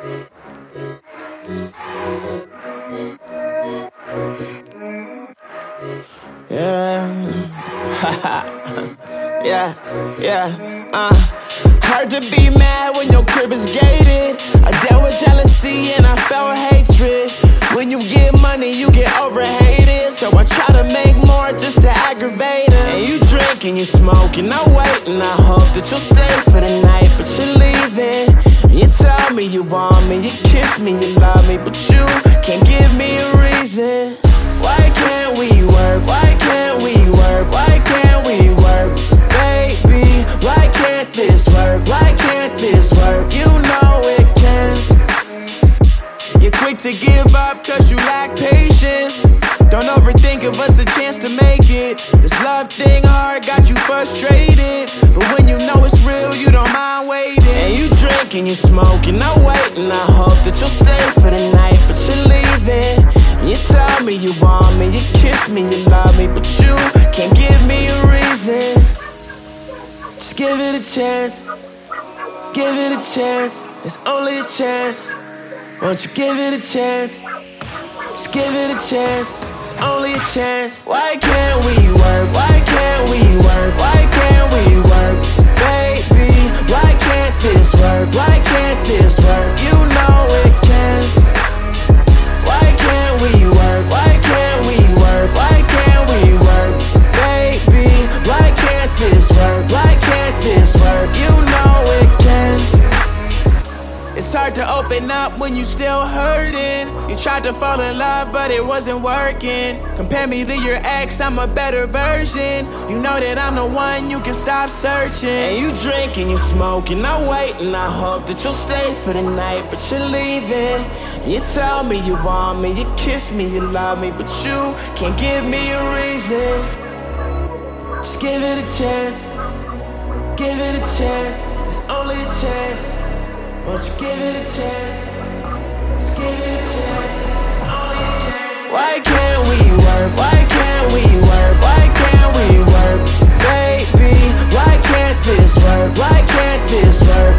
Yeah, yeah, yeah. Hard to be mad when your crib is gated. I dealt with jealousy and I felt hatred. When you get money, you get overhated. So I try to make more just to aggravate it. And you drink and you smoke and I wait and I hope that you'll stay for the night, but you're leaving. And you tell me you want me, you kiss me, you love me, but you can't give me a reason. Why can't we work? Why can't we work? Why can't we work? Baby, why can't this work? Why can't this work? You know it can. You're quick to give up cause you lack patience. Don't overthink, give us a chance to make it. This love thing hard got you frustrated, but when you know it's real, you don't mind waiting. And you drink and you smoke and I wait and I hope that you'll stay for the night, but you're leaving. And you tell me you want me, you kiss me, you love me, but you can't give me a reason. Just give it a chance. Give it a chance. It's only a chance. Won't you give it a chance? Just give it a chance. It's only a chance. Why can't we work? Why can't we work? Why can't we work? Baby, why can't this work? Why can't this work? You know it can. Why can't we work? Why can't we work? Why can't we work? Baby, why can't this work? Why can't this work? You know it can. It's hard to open up when you still hurting. You tried to fall in love, but it wasn't working. Compare me to your ex, I'm a better version. You know that I'm the one, you can stop searching. And you drink and you smoke and I wait and I hope that you'll stay for the night, but you're leaving. You tell me you want me, you kiss me, you love me, but you can't give me a reason. Just give it a chance. Give it a chance. It's only a chance. Won't you give it a chance? Just give it a chance. Only a chance. Why can't we work? Why can't we work? Why can't we work? Baby, why can't this work? Why can't this work?